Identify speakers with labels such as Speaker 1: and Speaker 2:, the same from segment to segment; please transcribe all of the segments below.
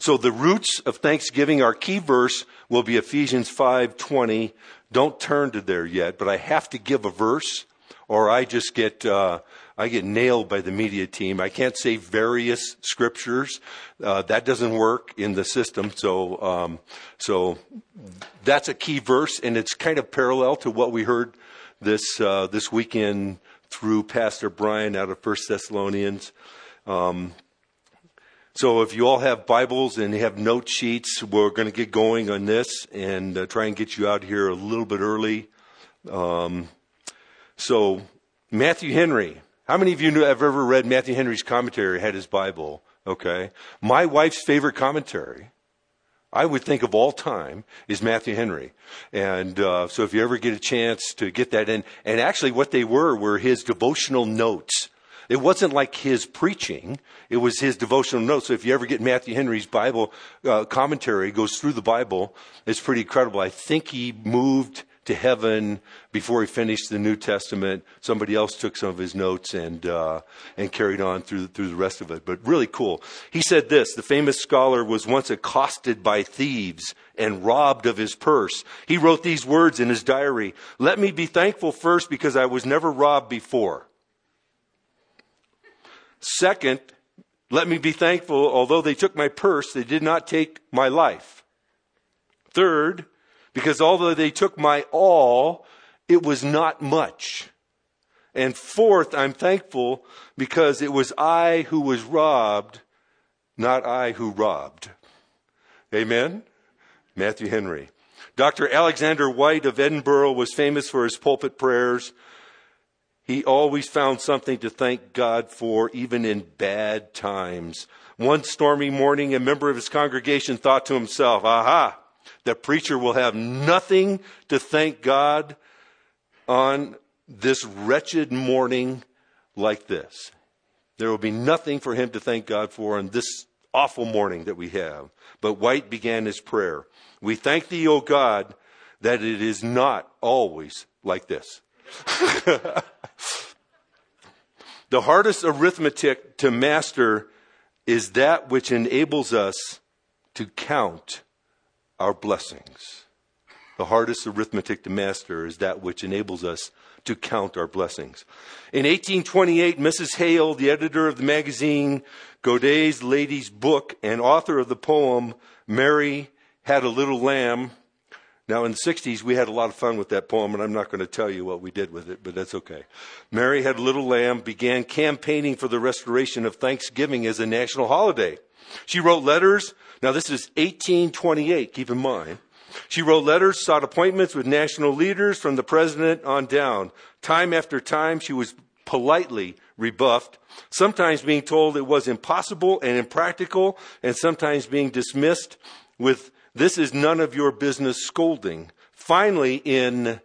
Speaker 1: So the roots of Thanksgiving, our key verse will be Ephesians 5:20. Don't turn to there yet, but I have to give a verse or I just get nailed by the media team. I can't say various scriptures. That doesn't work in the system. So that's a key verse, and it's kind of parallel to what we heard this weekend through Pastor Brian out of 1 Thessalonians. So if you all have Bibles and have note sheets, we're going to get going on this and try and get you out here a little bit early. So Matthew Henry. How many of you have ever read Matthew Henry's commentary, had his Bible? Okay. My wife's favorite commentary, I would think of all time, is Matthew Henry. And so if you ever get a chance to get that in, and actually what they were his devotional notes. It wasn't like his preaching. It was his devotional notes. So if you ever get Matthew Henry's Bible commentary, goes through the Bible, it's pretty incredible. I think he moved to heaven before he finished the New Testament. Somebody else took some of his notes and carried on through the rest of it. But really cool. He said this: the famous scholar was once accosted by thieves and robbed of his purse. He wrote these words in his diary: "Let me be thankful first because I was never robbed before. Second, let me be thankful, although they took my purse, they did not take my life. Third, because although they took my all, it was not much. And fourth, I'm thankful because it was I who was robbed, not I who robbed." Amen? Matthew Henry. Dr. Alexander White of Edinburgh was famous for his pulpit prayers. He always found something to thank God for, even in bad times. One stormy morning, a member of his congregation thought to himself, "Aha, the preacher will have nothing to thank God on this wretched morning like this. There will be nothing for him to thank God for on this awful morning that we have." But White began his prayer: "We thank thee, O God, that it is not always like this." The hardest arithmetic to master is that which enables us to count our blessings. The hardest arithmetic to master is that which enables us to count our blessings. In 1828, Mrs. Hale, the editor of the magazine Godey's Lady's Book and author of the poem Mary Had a Little Lamb. Now, in the 60s, we had a lot of fun with that poem, and I'm not going to tell you what we did with it, but that's okay. Mary Had a Little Lamb began campaigning for the restoration of Thanksgiving as a national holiday. She wrote letters. Now, this is 1828, keep in mind. She wrote letters, sought appointments with national leaders from the president on down. Time after time, she was politely rebuffed, sometimes being told it was impossible and impractical, and sometimes being dismissed with "This is none of your business" scolding. Finally, in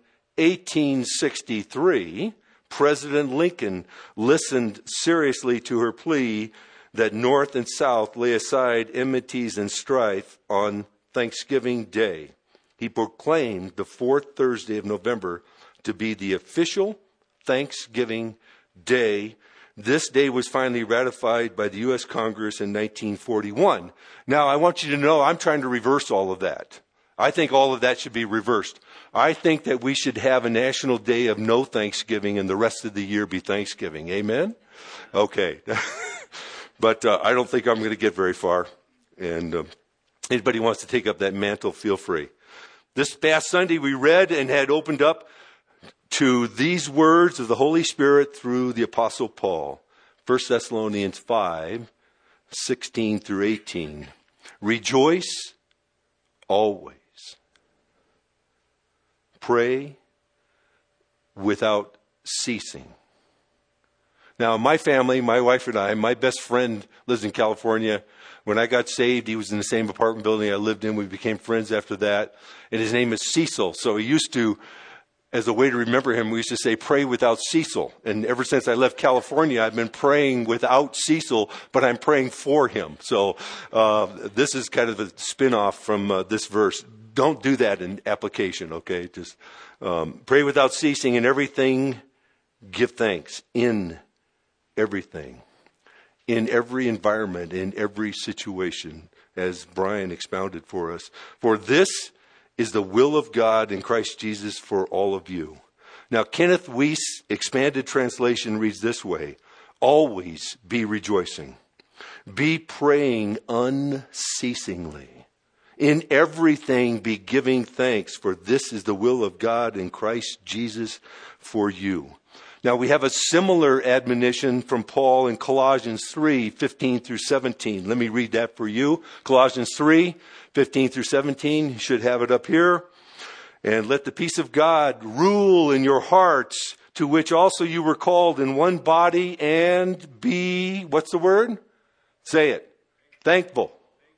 Speaker 1: 1863, President Lincoln listened seriously to her plea that North and South lay aside enmities and strife on Thanksgiving Day. He proclaimed the fourth Thursday of November to be the official Thanksgiving Day. This day was finally ratified by the U.S. Congress in 1941. Now, I want you to know I'm trying to reverse all of that. I think all of that should be reversed. I think that we should have a national day of no Thanksgiving and the rest of the year be Thanksgiving. Amen? Okay. But I don't think I'm going to get very far. And anybody wants to take up that mantle, feel free. This past Sunday we read and had opened up to these words of the Holy Spirit through the Apostle Paul. 1 Thessalonians 5:16 through 18. Rejoice always. Pray without ceasing. Now, my family, my wife and I, my best friend lives in California. When I got saved, he was in the same apartment building I lived in. We became friends after that. And his name is Cecil. So he used to, as a way to remember him, we used to say, pray without Cecil. And ever since I left California, I've been praying without Cecil, but I'm praying for him. So this is kind of a spin-off from this verse. Don't do that in application, okay? Just pray without ceasing. In everything, give thanks. In everything. In every environment, in every situation. as Brian expounded for us. For this is the will of God in Christ Jesus for all of you. Now, Kenneth Wuest expanded translation reads this way: always be rejoicing. Be praying unceasingly. In everything be giving thanks, for this is the will of God in Christ Jesus for you. Now we have a similar admonition from Paul in Colossians 3, 15 through 17. Let me read that for you. Colossians 3, 15 through 17. You should have it up here. And let the peace of God rule in your hearts, to which also you were called in one body, and be, what's the word? Say it. Thankful.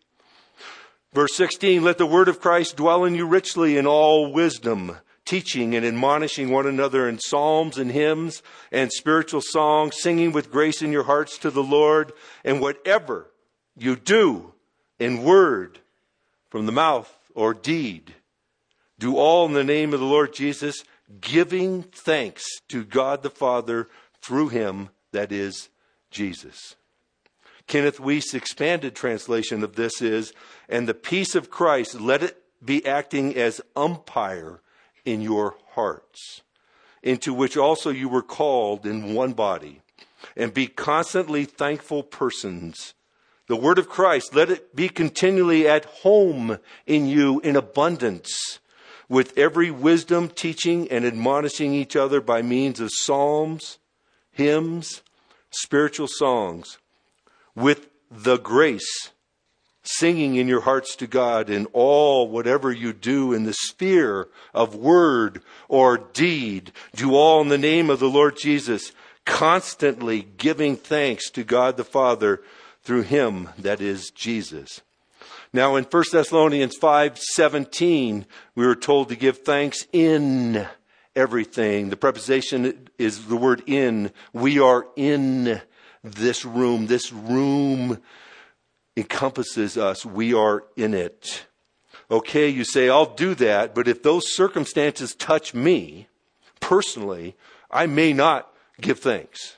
Speaker 1: Verse 16, let the word of Christ dwell in you richly in all wisdom, teaching and admonishing one another in psalms and hymns and spiritual songs, singing with grace in your hearts to the Lord. And whatever you do in word, from the mouth or deed, do all in the name of the Lord Jesus, giving thanks to God the Father through him, that is Jesus. Kenneth Wuest's expanded translation of this is, and the peace of Christ, let it be acting as umpire in your hearts, into which also you were called in one body, and be constantly thankful persons. The word of Christ, let it be continually at home in you in abundance, with every wisdom, teaching and admonishing each other by means of psalms, hymns, spiritual songs, with the grace, singing in your hearts to God in all whatever you do in the sphere of word or deed. Do all in the name of the Lord Jesus, constantly giving thanks to God the Father through him, that is Jesus. Now in 1 Thessalonians 5:17, we were told to give thanks in everything. The preposition is the word in. We are in this room. This room encompasses us. We are in it. Okay, you say, I'll do that, but if those circumstances touch me personally, I may not give thanks.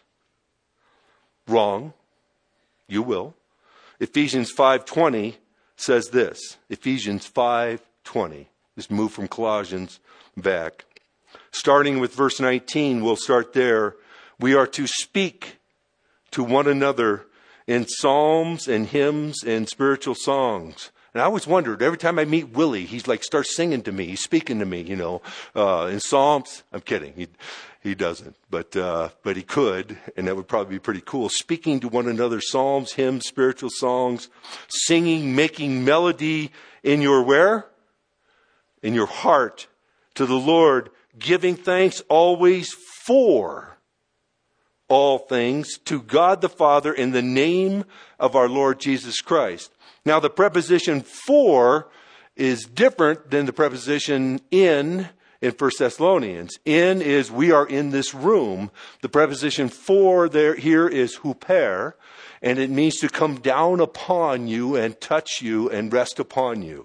Speaker 1: Wrong. You will. Ephesians 5:20 says this. Ephesians 5:20. Just move from Colossians back. Starting with verse 19, we'll start there. We are to speak to one another in psalms and hymns and spiritual songs. And I always wondered, every time I meet Willie, he's like, starts singing to me. He's speaking to me, in psalms. I'm kidding. He doesn't, but he could, and that would probably be pretty cool. Speaking to one another, psalms, hymns, spiritual songs, singing, making melody in your where? In your heart to the Lord, giving thanks always for all things to God the Father in the name of our Lord Jesus Christ. Now the preposition for is different than the preposition in 1 Thessalonians. In is we are in this room. The preposition for here is huper, and it means to come down upon you and touch you and rest upon you.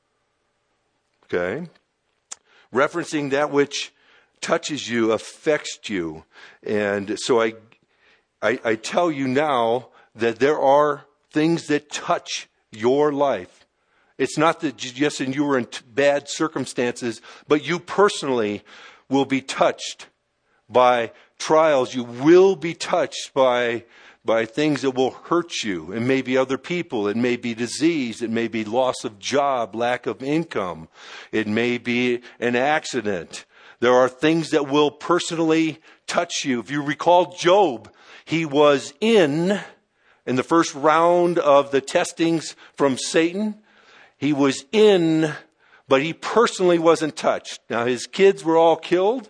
Speaker 1: Okay? Referencing that which touches you, affects you. And so I tell you now that there are things that touch your life. It's not that just you were in bad circumstances, but you personally will be touched by trials. You will be touched by things that will hurt you. It may be other people. It may be disease. It may be loss of job, lack of income. It may be an accident. There are things that will personally touch you. If you recall Job, he was in the first round of the testings from Satan. He was in, but he personally wasn't touched. Now his kids were all killed.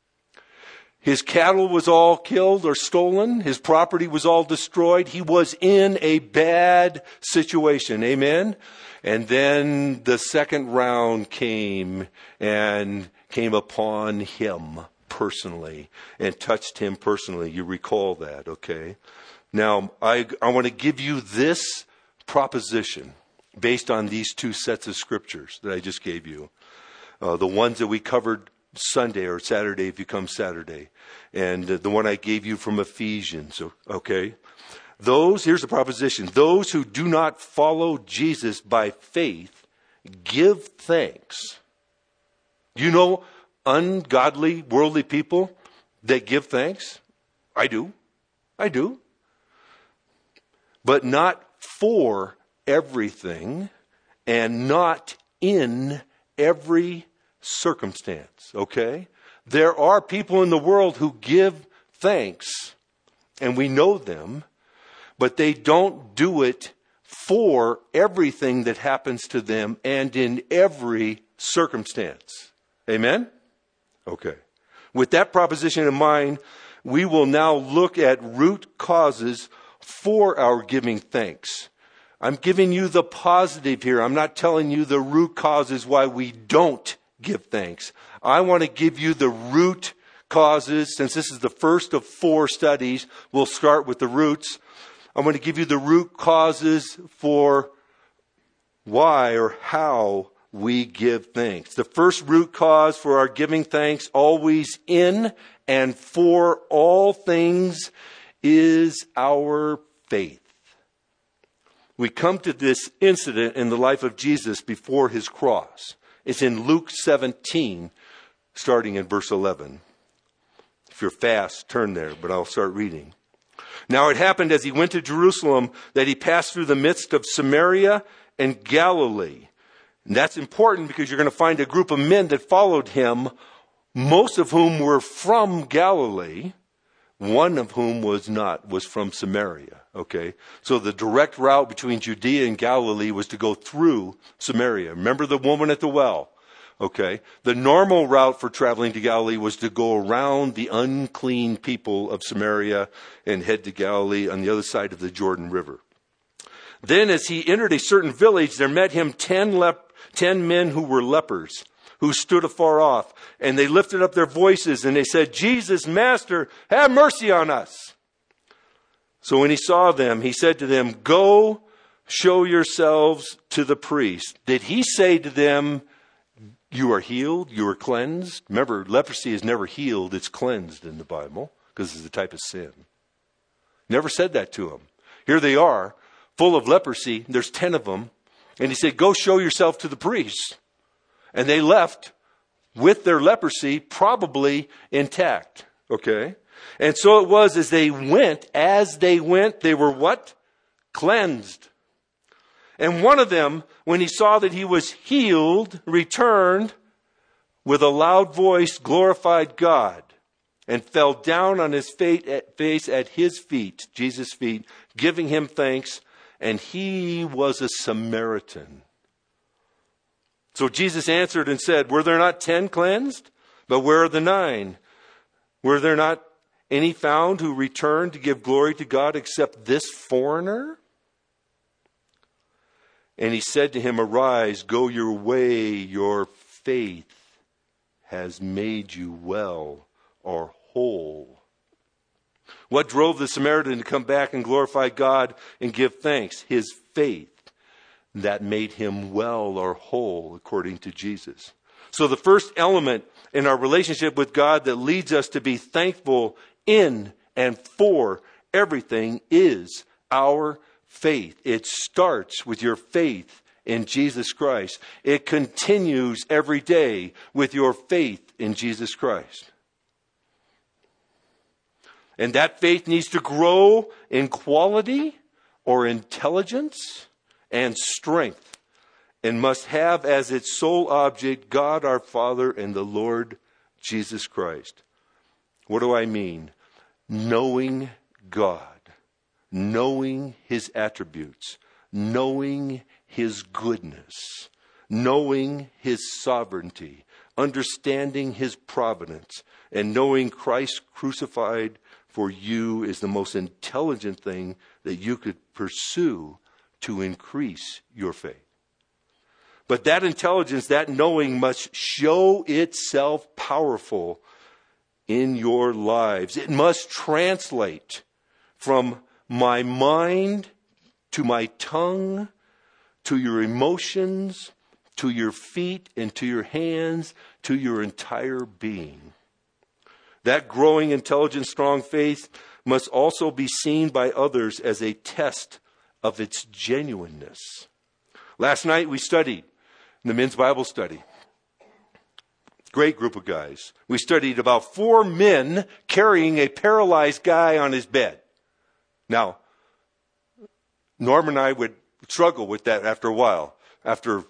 Speaker 1: His cattle was all killed or stolen. His property was all destroyed. He was in a bad situation. Amen? And then the second round came upon him personally and touched him personally. You recall that, okay? Now, I want to give you this proposition based on these two sets of scriptures that I just gave you. The ones that we covered Sunday or Saturday if you come Saturday. And the one I gave you from Ephesians, okay? Here's the proposition, those who do not follow Jesus by faith give thanks. You know ungodly, worldly people that give thanks? I do. But not for everything and not in every circumstance, okay? There are people in the world who give thanks, and we know them, but they don't do it for everything that happens to them and in every circumstance. Amen? Okay. With that proposition in mind, we will now look at root causes for our giving thanks. I'm giving you the positive here. I'm not telling you the root causes why we don't give thanks. I want to give you the root causes. Since this is the first of 4 studies, we'll start with the roots. I'm going to give you the root causes for why or how we give thanks. The first root cause for our giving thanks, always in and for all things, is our faith. We come to this incident in the life of Jesus before his cross. It's in Luke 17, starting in verse 11. If you're fast, turn there, but I'll start reading. Now it happened as he went to Jerusalem that he passed through the midst of Samaria and Galilee. And that's important because you're going to find a group of men that followed him, most of whom were from Galilee. One of whom was from Samaria, okay? So the direct route between Judea and Galilee was to go through Samaria. Remember the woman at the well, okay? The normal route for traveling to Galilee was to go around the unclean people of Samaria and head to Galilee on the other side of the Jordan River. Then as he entered a certain village, there met him 10 men who were lepers, who stood afar off, and they lifted up their voices, and they said, Jesus, Master, have mercy on us. So when he saw them, he said to them, go show yourselves to the priest. Did he say to them, you are healed, you are cleansed? Remember, leprosy is never healed, it's cleansed in the Bible, because it's a type of sin. Never said that to them. Here they are, full of leprosy, there's 10 of them, and he said, go show yourself to the priest. And they left with their leprosy probably intact. Okay? And so it was as they went, they were what? Cleansed. And one of them, when he saw that he was healed, returned with a loud voice, glorified God, and fell down on his face at his feet, Jesus' feet, giving him thanks. And he was a Samaritan. So Jesus answered and said, were there not 10 cleansed? But where are the 9? Were there not any found who returned to give glory to God except this foreigner? And he said to him, arise, go your way, your faith has made you well or whole. What drove the Samaritan to come back and glorify God and give thanks? His faith that made him well or whole, according to Jesus. So the first element in our relationship with God that leads us to be thankful in and for everything is our faith. It starts with your faith in Jesus Christ. It continues every day with your faith in Jesus Christ. And that faith needs to grow in quality or intelligence and strength, and must have as its sole object God our Father and the Lord Jesus Christ. What do I mean? Knowing God, knowing his attributes, knowing his goodness, knowing his sovereignty, understanding his providence, and knowing Christ crucified for you is the most intelligent thing that you could pursue to increase your faith. But that intelligence, that knowing must show itself powerful in your lives. It must translate from my mind to my tongue, to your emotions, to your feet, and to your hands, to your entire being. That growing, intelligent, strong faith must also be seen by others as a test of its genuineness. Last night we studied in the men's Bible study. Great group of guys. We studied about 4 men carrying a paralyzed guy on his bed. Now, Norm and I would struggle with that after a while. After,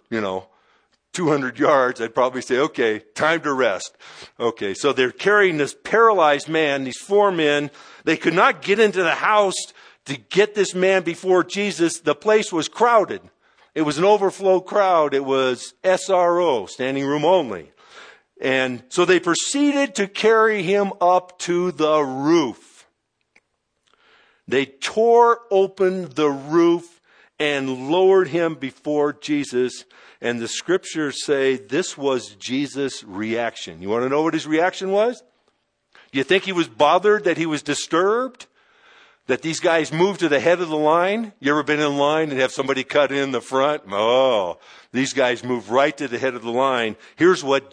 Speaker 1: 200 yards, I'd probably say, okay, time to rest. Okay, so they're carrying this paralyzed man, these 4 men. They could not get into the house to get this man before Jesus. The place was crowded. It was an overflow crowd. It was SRO, standing room only. And so they proceeded to carry him up to the roof. They tore open the roof and lowered him before Jesus. And the scriptures say this was Jesus' reaction. You want to know what his reaction was? You think he was bothered, that he was disturbed? That these guys moved to the head of the line? You ever been in line and have somebody cut in the front? Oh, these guys move right to the head of the line. Here's what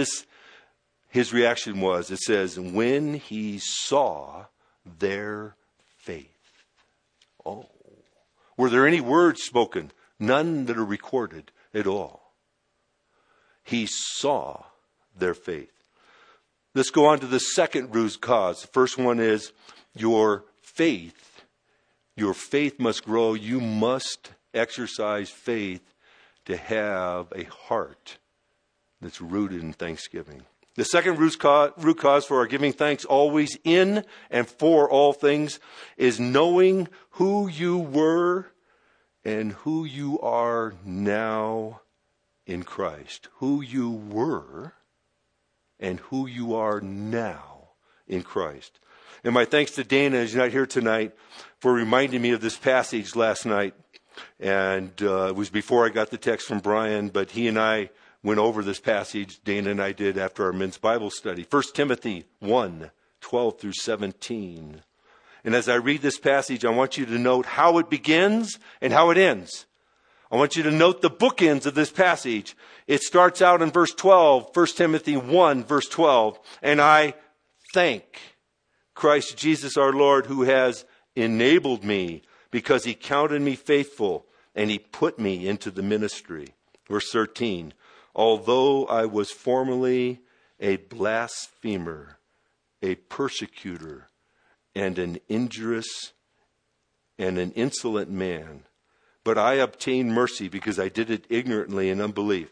Speaker 1: his reaction was. It says, when he saw their faith. Oh. Were there any words spoken? None that are recorded at all. He saw their faith. Let's go on to the second root cause. The first one is your faith. Your faith must grow. You must exercise faith to have a heart that's rooted in thanksgiving. The second root cause for our giving thanks always in and for all things is knowing who you were and who you are now in Christ. Who you were and who you are now in Christ. And my thanks to Dana, who's not here tonight, for reminding me of this passage last night. And it was before I got the text from Brian, but he and I went over this passage, Dana and I did, after our men's Bible study. 1 Timothy 1:12 through 17. And as I read this passage, I want you to note how it begins and how it ends. I want you to note the bookends of this passage. It starts out in verse 12, 1 Timothy 1, verse 12. And I thank Christ Jesus our Lord, who has enabled me because he counted me faithful and he put me into the ministry. Verse 13. Although I was formerly a blasphemer, a persecutor, and an injurious and an insolent man, but I obtained mercy because I did it ignorantly in unbelief.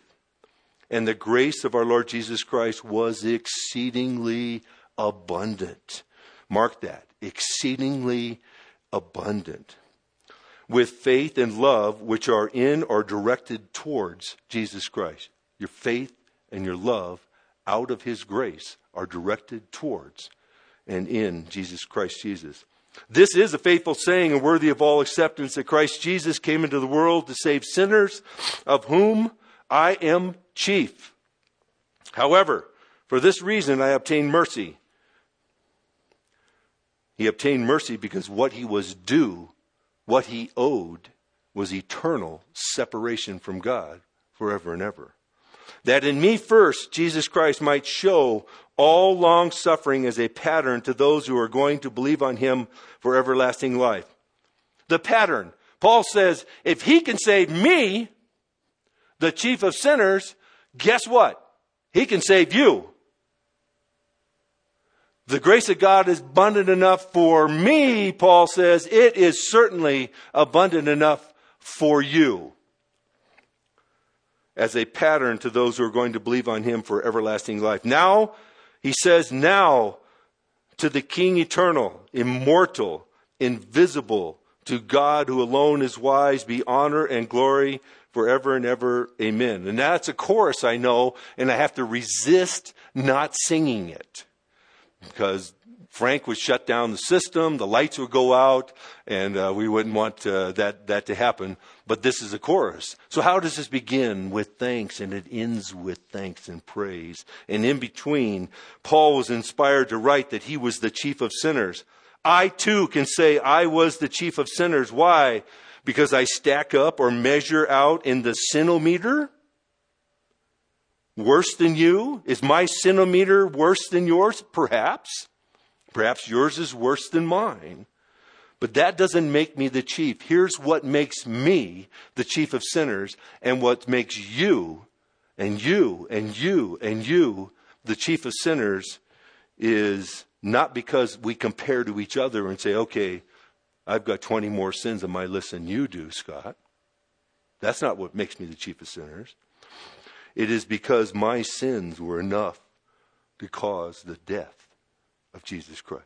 Speaker 1: And the grace of our Lord Jesus Christ was exceedingly abundant. Mark that, exceedingly abundant. With faith and love which are in or directed towards Jesus Christ. Your faith and your love out of his grace are directed towards and in Jesus Christ Jesus. This is a faithful saying and worthy of all acceptance that Christ Jesus came into the world to save sinners, of whom I am chief. However, for this reason I obtained mercy. He obtained mercy because what he was due, what he owed, was eternal separation from God forever and ever. That in me first, Jesus Christ might show all long suffering as a pattern to those who are going to believe on him for everlasting life. The pattern. Paul says, if he can save me, the chief of sinners, guess what? He can save you. The grace of God is abundant enough for me, Paul says. It is certainly abundant enough for you. As a pattern to those who are going to believe on him for everlasting life. Now, he says, now to the King eternal, immortal, invisible, to God who alone is wise, be honor and glory forever and ever. Amen. And that's a chorus, I know, and I have to resist not singing it. Because Frank would shut down the system, the lights would go out, and we wouldn't want that to happen. But this is a chorus. So how does this begin? With thanks, and it ends with thanks and praise. And in between, Paul was inspired to write that he was the chief of sinners. I too can say I was the chief of sinners. Why? Because I stack up or measure out in the sinometer? worse than you? Is my sinometer worse than yours? Perhaps. Perhaps yours is worse than mine. But that doesn't make me the chief. Here's what makes me the chief of sinners, and what makes you and you and you and you the chief of sinners is not because we compare to each other and say, okay, I've got 20 more sins on my list than you do, Scott. That's not what makes me the chief of sinners. It is because my sins were enough to cause the death of Jesus Christ.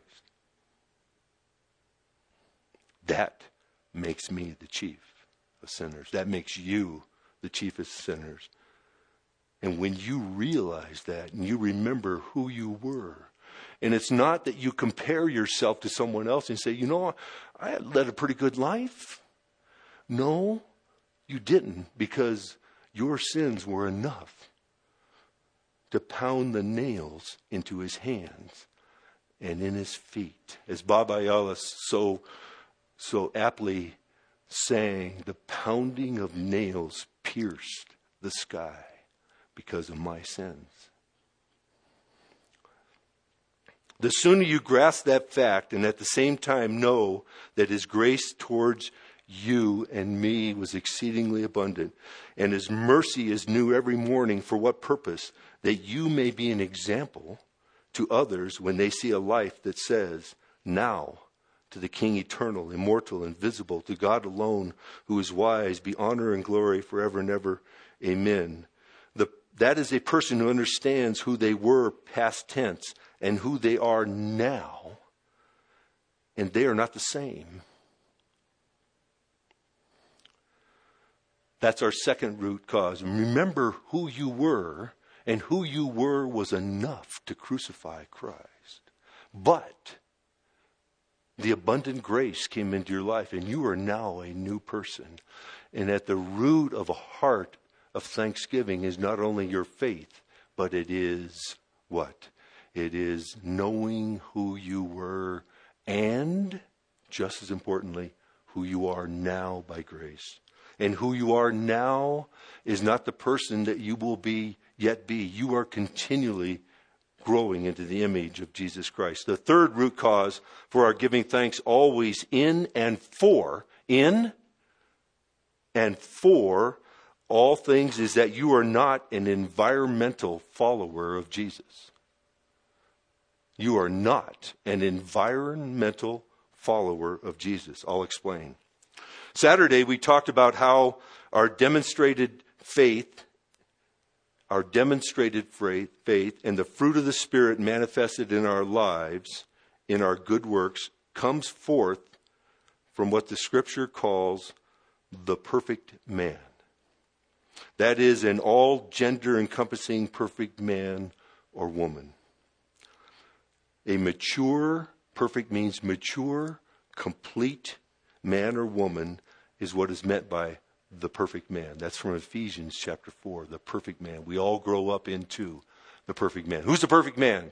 Speaker 1: That makes me the chief of sinners. That makes you the chief of sinners. And when you realize that and you remember who you were, and it's not that you compare yourself to someone else and say, you know, I led a pretty good life. No, you didn't, because your sins were enough to pound the nails into his hands and in his feet. As Bob Ayala so aptly sang, the pounding of nails pierced the sky because of my sins. The sooner you grasp that fact and at the same time know that his grace towards you and me was exceedingly abundant, and his mercy is new every morning, for what purpose? That you may be an example to others when they see a life that says, now to the King eternal, immortal, invisible, to God alone who is wise, be honor and glory forever and ever. Amen. That is a person who understands who they were past tense and who they are now, and they are not the same. That's our second root cause. Remember who you were, and who you were was enough to crucify Christ. But the abundant grace came into your life, and you are now a new person. And at the root of a heart of thanksgiving is not only your faith, but it is what? It is knowing who you were, and just as importantly, who you are now by grace. And who you are now is not the person that you will yet be. You are continually growing into the image of Jesus Christ. The third root cause for our giving thanks always in and for all things is that you are not an environmental follower of Jesus. You are not an environmental follower of Jesus. I'll explain. Saturday, we talked about how our demonstrated faith and the fruit of the Spirit manifested in our lives, in our good works, comes forth from what the Scripture calls the perfect man. That is, an all gender encompassing perfect man or woman. A mature, perfect means mature, complete man or woman is what is meant by the perfect man. That's from Ephesians chapter 4, the perfect man. We all grow up into the perfect man. Who's the perfect man?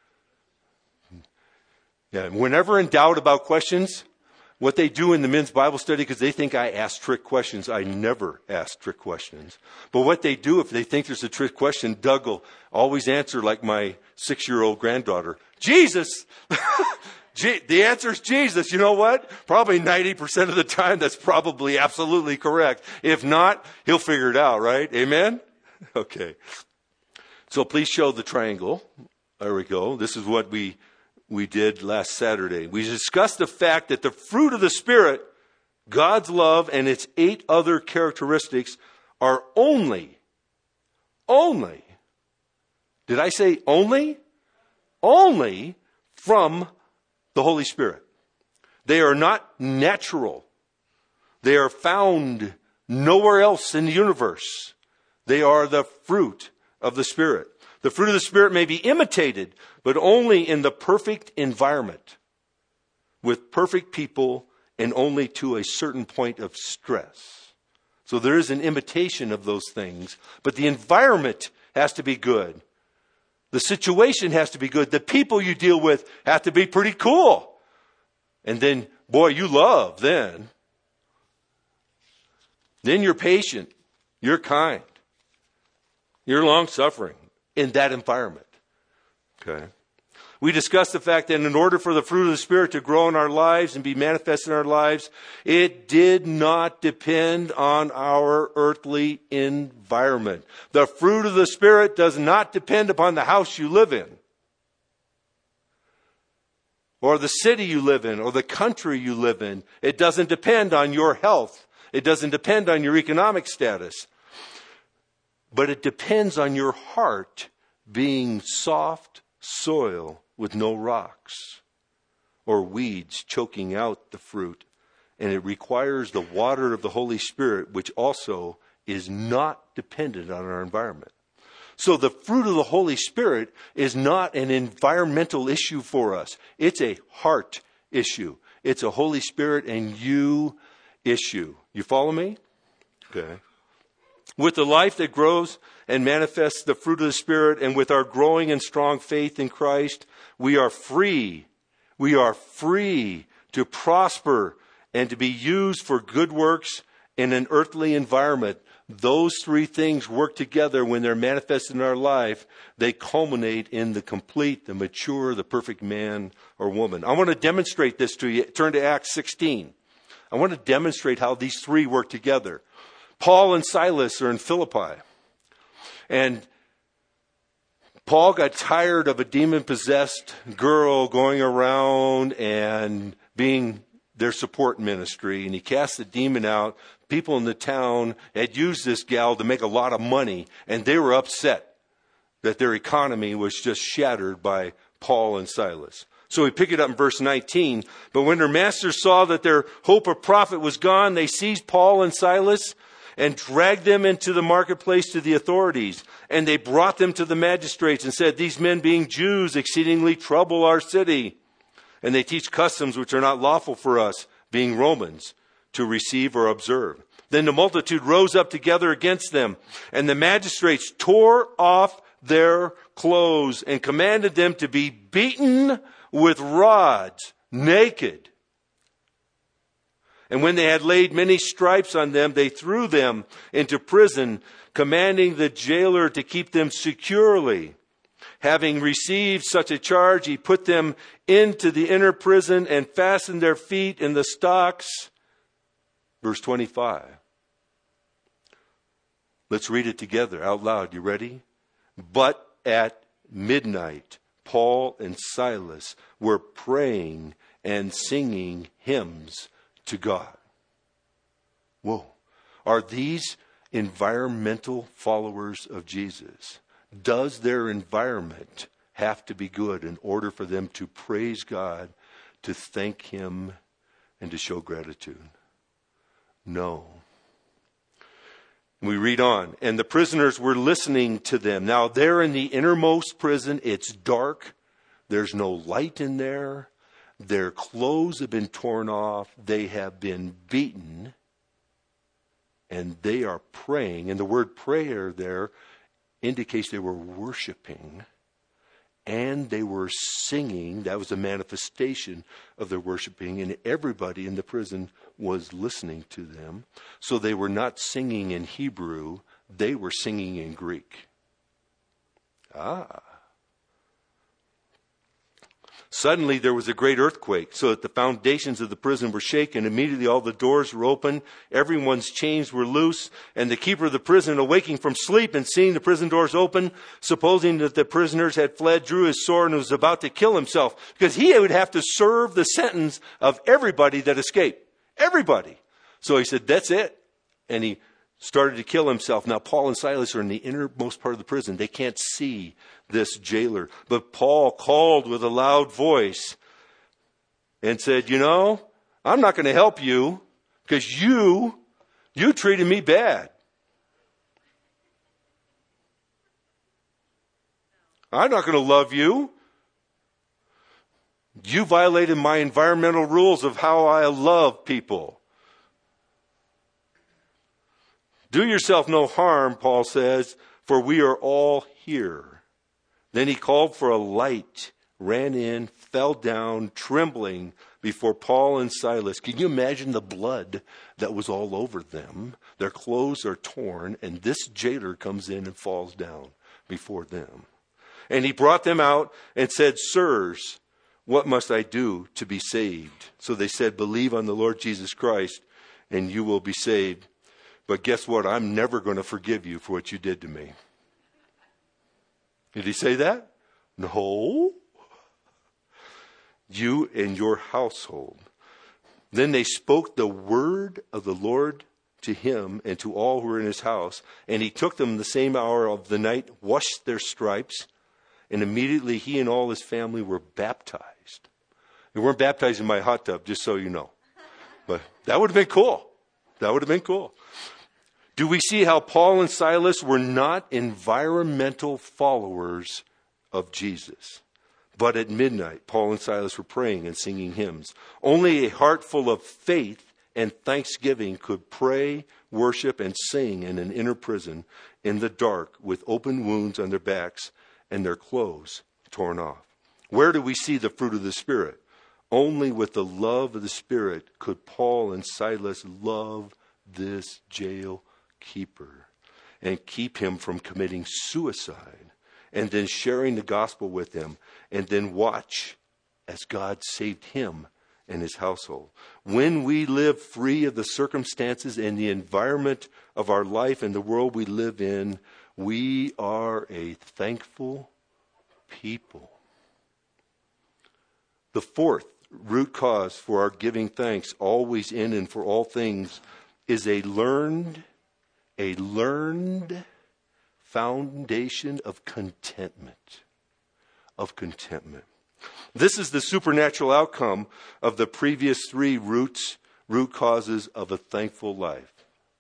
Speaker 1: Yeah, whenever in doubt about questions, what they do in the men's Bible study, because they think I ask trick questions. I never ask trick questions. But what they do, if they think there's a trick question, Doug will always answer like my 6-year-old granddaughter, Jesus! The answer is Jesus. You know what? Probably 90% of the time, that's probably absolutely correct. If not, he'll figure it out, right? Amen? Okay. So please show the triangle. There we go. This is what we did last Saturday. We discussed the fact that the fruit of the Spirit, God's love, and its 8 other characteristics are only, did I say only? Only from the Holy Spirit. They are not natural. They are found nowhere else in the universe. They are the fruit of the Spirit. The fruit of the Spirit may be imitated, but only in the perfect environment, with perfect people, and only to a certain point of stress. So there is an imitation of those things, but the environment has to be good. The situation has to be good. The people you deal with have to be pretty cool. And then, boy, you love then. Then you're patient. You're kind. You're long-suffering in that environment. Okay. We discussed the fact that in order for the fruit of the Spirit to grow in our lives and be manifest in our lives, it did not depend on our earthly environment. The fruit of the Spirit does not depend upon the house you live in, or the city you live in, or the country you live in. It doesn't depend on your health. It doesn't depend on your economic status. But it depends on your heart being soft soil with no rocks or weeds choking out the fruit. And it requires the water of the Holy Spirit, which also is not dependent on our environment. So the fruit of the Holy Spirit is not an environmental issue for us. It's a heart issue. It's a Holy Spirit and you issue. You follow me? Okay. With the life that grows and manifests the fruit of the Spirit, and with our growing and strong faith in Christ, we are free. We are free to prosper and to be used for good works in an earthly environment. Those three things work together when they're manifested in our life. They culminate in the complete, the mature, the perfect man or woman. I want to demonstrate this to you. Turn to Acts 16. I want to demonstrate how these three work together. Paul and Silas are in Philippi. And Paul got tired of a demon-possessed girl going around and being their support ministry. And he cast the demon out. People in the town had used this gal to make a lot of money. And they were upset that their economy was just shattered by Paul and Silas. So we pick it up in verse 19. But when their masters saw that their hope of profit was gone, they seized Paul and Silas and dragged them into the marketplace to the authorities. And they brought them to the magistrates and said, "These men, being Jews, exceedingly trouble our city. And they teach customs which are not lawful for us, being Romans, to receive or observe." Then the multitude rose up together against them. And the magistrates tore off their clothes and commanded them to be beaten with rods, naked. And when they had laid many stripes on them, they threw them into prison, commanding the jailer to keep them securely. Having received such a charge, he put them into the inner prison and fastened their feet in the stocks. Verse 25. Let's read it together out loud. You ready? But at midnight, Paul and Silas were praying and singing hymns to God. Whoa. Are these environmental followers of Jesus? Does their environment have to be good in order for them to praise God, to thank Him, and to show gratitude? No. We read on. And the prisoners were listening to them. Now they're in the innermost prison. It's dark. There's no light in there. Their clothes have been torn off. They have been beaten. And they are praying. And the word prayer there indicates they were worshiping. And they were singing. That was a manifestation of their worshiping. And everybody in the prison was listening to them. So they were not singing in Hebrew. They were singing in Greek. Suddenly there was a great earthquake, so that the foundations of the prison were shaken. Immediately all the doors were open, everyone's chains were loose, and the keeper of the prison, awaking from sleep and seeing the prison doors open, supposing that the prisoners had fled, drew his sword and was about to kill himself, because he would have to serve the sentence of everybody that escaped. Everybody. So he said, that's it. And he started to kill himself. Now Paul and Silas are in the innermost part of the prison. They can't see this jailer. But Paul called with a loud voice and said, "You know, I'm not going to help you because you treated me bad. I'm not going to love you. You violated my environmental rules of how I love people. Do yourself no harm," Paul says, "for we are all here." Then he called for a light, ran in, fell down, trembling before Paul and Silas. Can you imagine the blood that was all over them? Their clothes are torn, and this jailer comes in and falls down before them. And he brought them out and said, Sirs, what must I do to be saved? So they said, believe on the Lord Jesus Christ, and you will be saved. But guess what? I'm never going to forgive you for what you did to me. Did he say that? No. You and your household. Then they spoke the word of the Lord to him and to all who were in his house. And he took them the same hour of the night, washed their stripes, and immediately he and all his family were baptized. They weren't baptized in my hot tub, just so you know. But that would have been cool. That would have been cool. Do we see how Paul and Silas were not environmental followers of Jesus? But at midnight, Paul and Silas were praying and singing hymns. Only a heart full of faith and thanksgiving could pray, worship, and sing in an inner prison in the dark with open wounds on their backs and their clothes torn off. Where do we see the fruit of the Spirit? Only with the love of the Spirit could Paul and Silas love this jail keeper and keep him from committing suicide, and then sharing the gospel with him, and then watch as God saved him and his household. When we live free of the circumstances and the environment of our life and the world we live in, we are a thankful people. The fourth root cause for our giving thanks always in and for all things is a learned foundation of contentment. This is the supernatural outcome of the previous three root causes of a thankful life.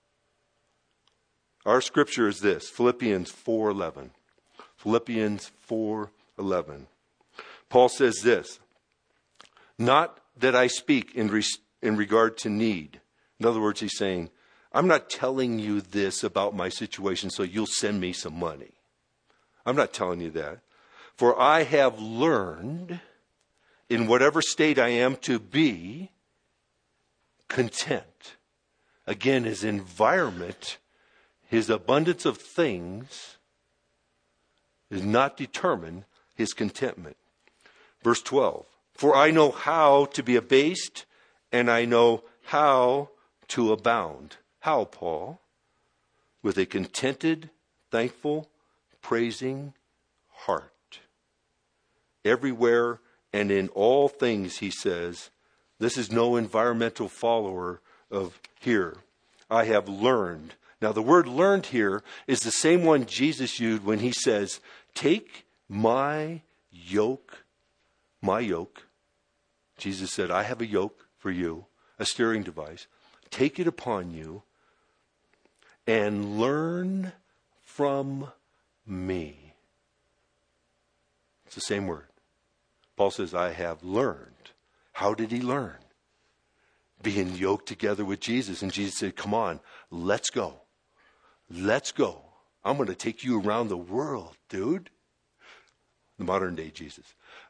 Speaker 1: Our scripture is this, Philippians 4:11. Philippians 4:11. Paul says this, not that I speak in regard to need. In other words, he's saying, I'm not telling you this about my situation so you'll send me some money. I'm not telling you that. For I have learned in whatever state I am to be content. Again, his environment, his abundance of things does not determine his contentment. Verse 12. For I know how to be abased, and I know how to abound. How, Paul? With a contented, thankful, praising heart. Everywhere and in all things, he says, this is no environmental follower of here. I have learned. Now, the word learned here is the same one Jesus used when he says, take my yoke. Jesus said, I have a yoke for you, a steering device. Take it upon you and learn from me. It's the same word. Paul says, I have learned. How did he learn? Being yoked together with Jesus. And Jesus said, come on, let's go. Let's go. I'm going to take you around the world, dude. The modern day Jesus.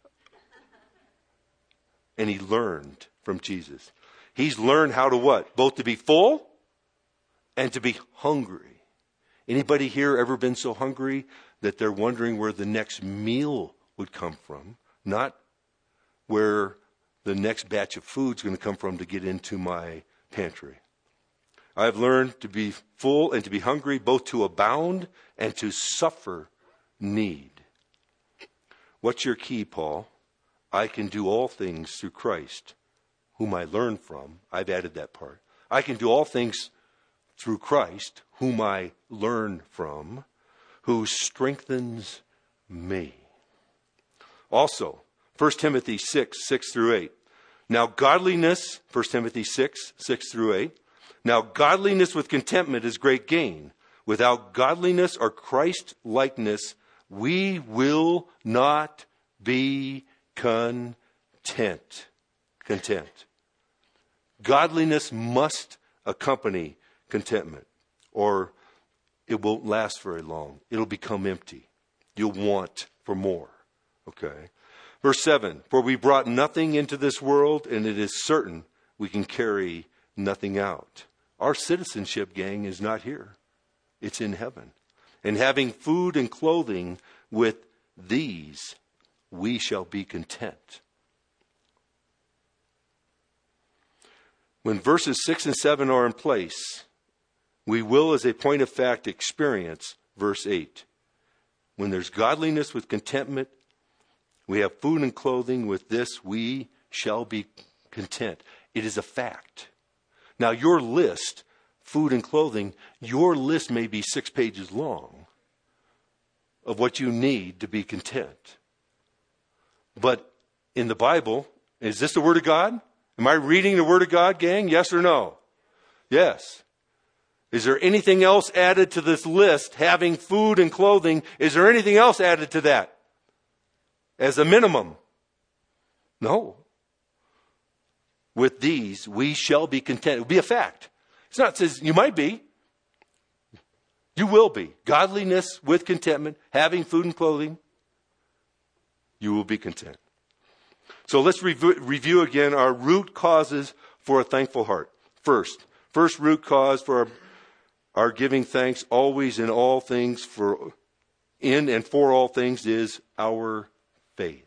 Speaker 1: And he learned from Jesus. He's learned how to what? Both to be full and to be hungry. Anybody here ever been so hungry that they're wondering where the next meal would come from? Not where the next batch of food's going to come from to get into my pantry. I've learned to be full and to be hungry, both to abound and to suffer need. What's your key, Paul? I can do all things through Christ, whom I learn from. I've added that part. I can do all things through Christ, whom I learn from, who strengthens me. Also, 1 Timothy 6:6-8. Now godliness, 1 Timothy 6:6-8. Now godliness with contentment is great gain. Without godliness or Christ-likeness, we will not be content. Godliness must accompany contentment, or it won't last very long. It'll become empty. You'll want for more. Okay. Verse 7, for we brought nothing into this world, and it is certain we can carry nothing out. Our citizenship, gang, is not here. It's in heaven. And having food and clothing, with these we shall be content. When verses 6 and 7 are in place, we will, as a point of fact, experience verse 8. When there's godliness with contentment, we have food and clothing, with this we shall be content. It is a fact. Now your list, food and clothing, your list may be 6 pages long of what you need to be content. But in the Bible, is this the Word of God? Am I reading the Word of God, gang? Yes or no? Yes. Is there anything else added to this list, having food and clothing? Is there anything else added to that as a minimum? No. With these, we shall be content. It will be a fact. It's not, it says you might be. You will be. Godliness with contentment, having food and clothing, you will be content. So let's review again our root causes for a thankful heart. First root cause for our giving thanks always in all things, in and for all things, is our faith.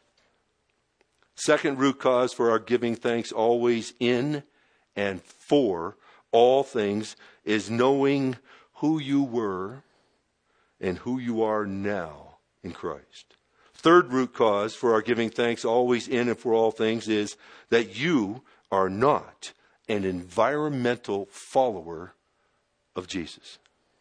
Speaker 1: Second root cause for our giving thanks always in and for all things is knowing who you were and who you are now in Christ. Third root cause for our giving thanks always in and for all things is that you are not an environmental follower of Jesus.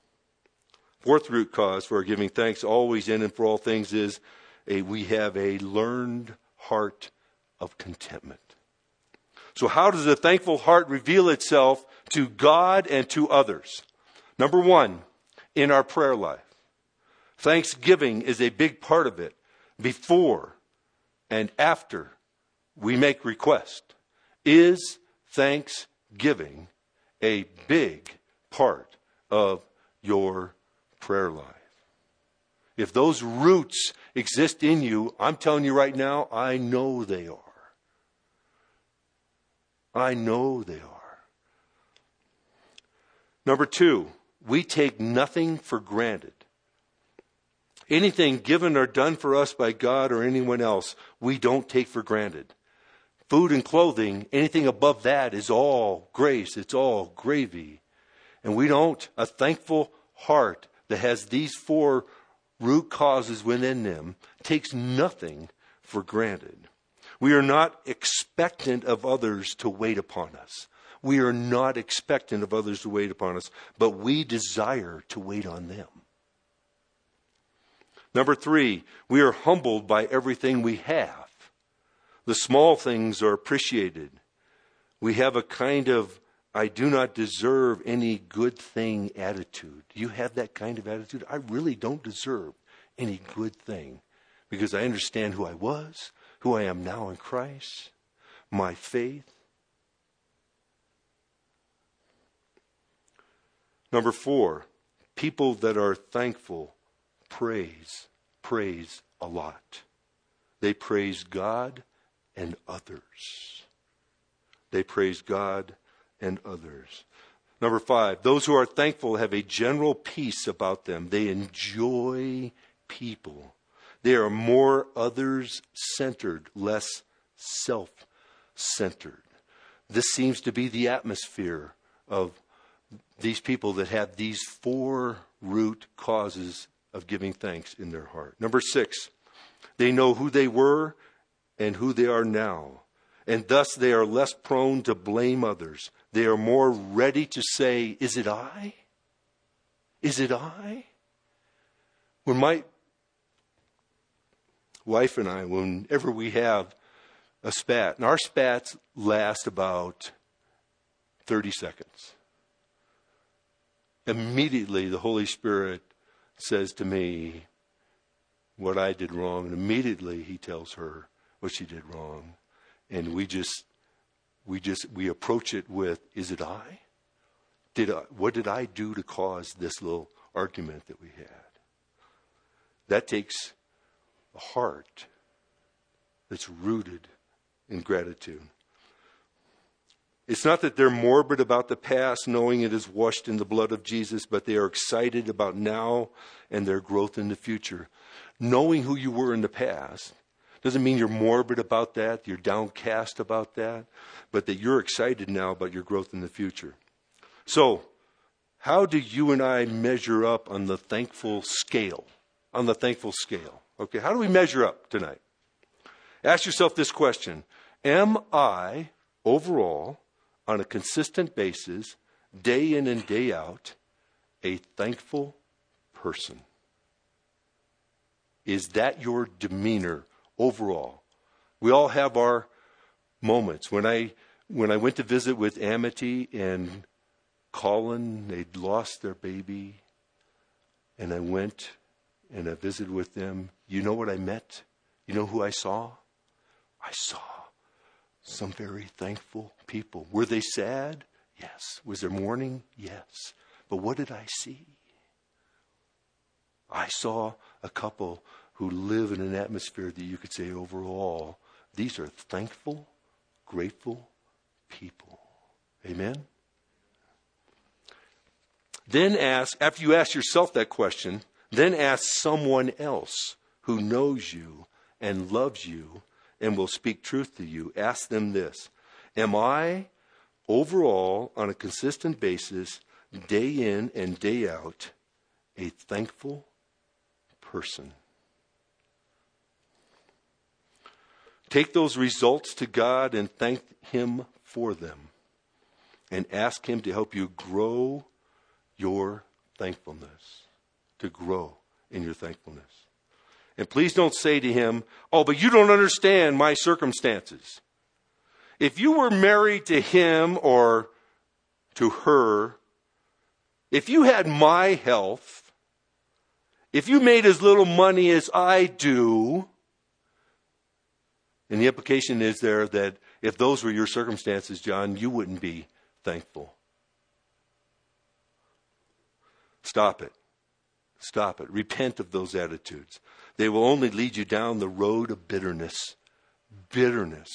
Speaker 1: Fourth root cause for our giving thanks always in and for all things is we have a learned heart of contentment. So how does a thankful heart reveal itself to God and to others? Number one, in our prayer life. Thanksgiving is a big part of it. Before and after we make request. Is thanksgiving a big part of your prayer life? If those roots exist in you, I'm telling you right now, I know they are. I know they are. Number two, we take nothing for granted. Anything given or done for us by God or anyone else, we don't take for granted. Food and clothing, anything above that is all grace. It's all gravy. And a thankful heart that has these 4 root causes within them takes nothing for granted. We are not expectant of others to wait upon us. We are not expectant of others to wait upon us, but we desire to wait on them. Number 3, we are humbled by everything we have. The small things are appreciated. We have a kind of, I do not deserve any good thing attitude. Do you have that kind of attitude? I really don't deserve any good thing because I understand who I was, who I am now in Christ, my faith. Number 4, people that are thankful praise a lot. They praise God and others. They praise God and others. Number 5, those who are thankful have a general peace about them. They enjoy people. They are more others-centered, less self-centered. This seems to be the atmosphere of these people that have these 4 root causes of giving thanks in their heart. Number 6, they know who they were and who they are now. And thus they are less prone to blame others. They are more ready to say, is it I? Is it I? When my wife and I, whenever we have a spat, and our spats last about 30 seconds. Immediately the Holy Spirit says to me what I did wrong, and immediately he tells her what she did wrong. And we approach it with, is it I? What did I do to cause this little argument that we had? That takes a heart that's rooted in gratitude. It's not that they're morbid about the past, knowing it is washed in the blood of Jesus, but they are excited about now and their growth in the future. Knowing who you were in the past doesn't mean you're morbid about that, you're downcast about that, but that you're excited now about your growth in the future. So, how do you and I measure up on the thankful scale? On the thankful scale. Okay, how do we measure up tonight? Ask yourself this question. Am I, overall, on a consistent basis, day in and day out, a thankful person? Is that your demeanor overall? We all have our moments. When I went to visit with Amity and Colin, they'd lost their baby, and I went and I visited with them. You know what I met? You know who I saw? I saw some very thankful people. Were they sad? Yes. Was there mourning? Yes. But what did I see? I saw a couple who live in an atmosphere that you could say overall, these are thankful, grateful people. Amen? Then after you ask yourself that question, then ask someone else who knows you and loves you and will speak truth to you. Ask them this. Am I, overall, on a consistent basis, day in and day out, a thankful person? Take those results to God and thank Him for them. And ask Him to help you grow your thankfulness. To grow in your thankfulness. And please don't say to Him, oh, but you don't understand my circumstances. If you were married to him or to her, if you had my health, if you made as little money as I do, and the implication is there that if those were your circumstances, John, you wouldn't be thankful. Stop it. Stop it. Repent of those attitudes. They will only lead you down the road of bitterness. Bitterness.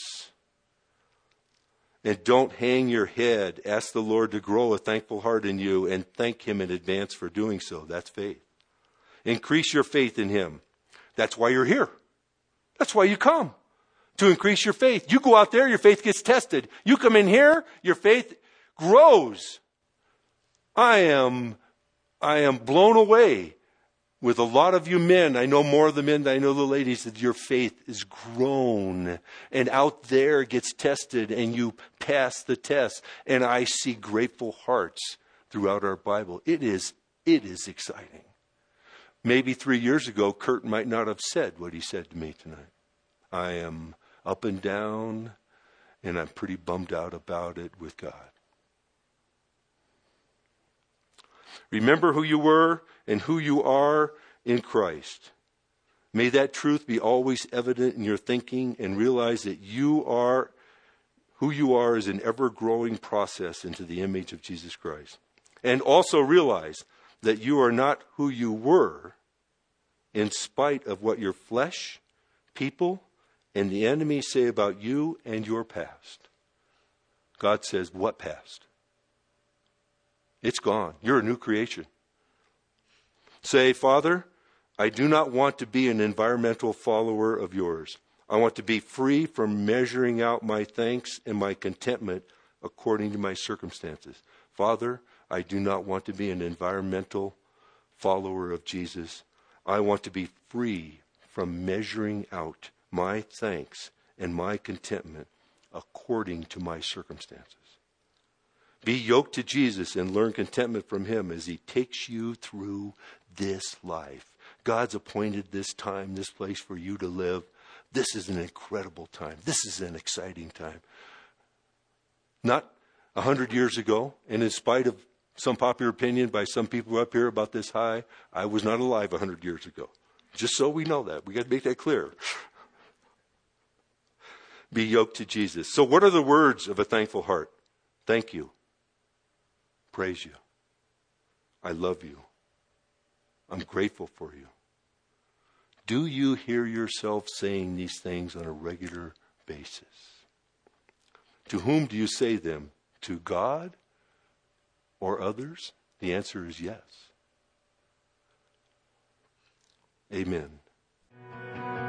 Speaker 1: And don't hang your head. Ask the Lord to grow a thankful heart in you and thank Him in advance for doing so. That's faith. Increase your faith in Him. That's why you're here. That's why you come. To increase your faith. You go out there, your faith gets tested. You come in here, your faith grows. I am blown away with a lot of you men. I know more of the men than I know the ladies, that your faith is grown. And out there it gets tested and you pass the test. And I see grateful hearts throughout our Bible. It is exciting. Maybe 3 years ago, Kurt might not have said what he said to me tonight. I am up and down and I'm pretty bummed out about it with God. Remember who you were and who you are in Christ. May that truth be always evident in your thinking, and realize that who you are is an ever-growing process into the image of Jesus Christ. And also realize that you are not who you were in spite of what your flesh, people, and the enemy say about you and your past. God says, what past? It's gone. You're a new creation. Say, Father, I do not want to be an environmental follower of yours. I want to be free from measuring out my thanks and my contentment according to my circumstances. Father, I do not want to be an environmental follower of Jesus. I want to be free from measuring out my thanks and my contentment according to my circumstances. Be yoked to Jesus and learn contentment from Him as He takes you through this life. God's appointed this time, this place for you to live. This is an incredible time. This is an exciting time. Not 100 years ago, and in spite of some popular opinion by some people up here about this high, I was not alive 100 years ago. Just so we know that. We got to make that clear. Be yoked to Jesus. So what are the words of a thankful heart? Thank you. Praise you. I love you. I'm grateful for you. Do you hear yourself saying these things on a regular basis? To whom do you say them to God or others? The answer is yes. Amen.